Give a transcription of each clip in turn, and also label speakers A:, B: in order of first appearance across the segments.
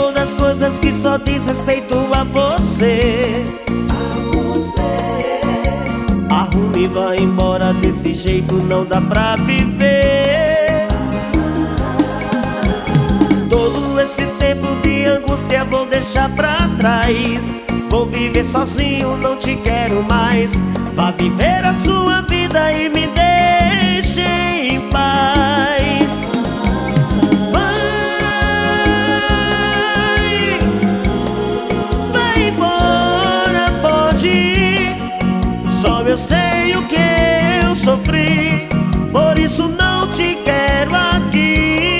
A: todas as coisas que só diz respeito a você. Arrume e vai embora, desse jeito não dá pra viver. Todo esse tempo de angústia vou deixar pra trás. Vou viver sozinho, não te quero mais. Vá viver a sua vida e me deixe em paz. Vai embora, pode ir. Só eu sei o que eu sofri, por isso não te quero aqui.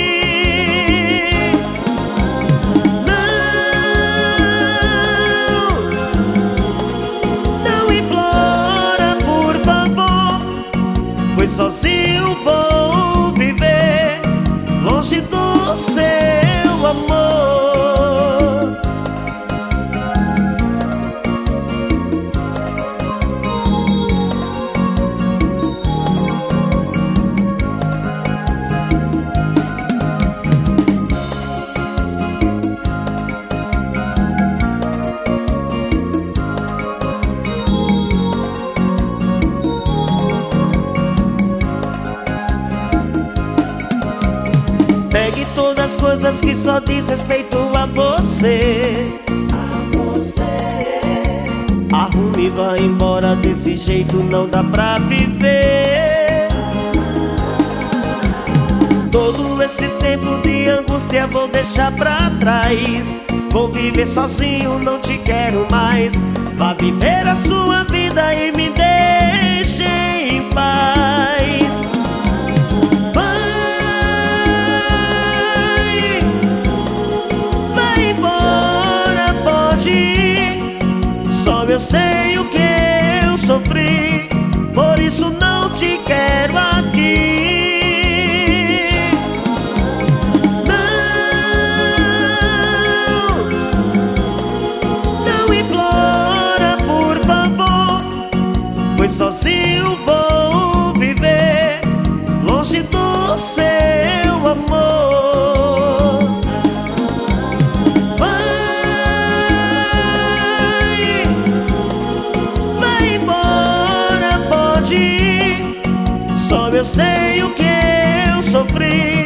A: Pois sozinho vou viver, longe do seu amor. Pegue todas as coisas que só diz respeito a você. Arrume e vai embora, desse jeito não dá pra viver. Todo esse tempo de angústia vou deixar pra trás. Vou viver sozinho, não te quero mais. Vá viver a sua vida e me deixe em paz. Eu sei o que eu sofri, por isso não te quero aqui. Não implora, por favor, pois sozinho vou viver, longe do seu amor. Só eu sei o que eu sofri,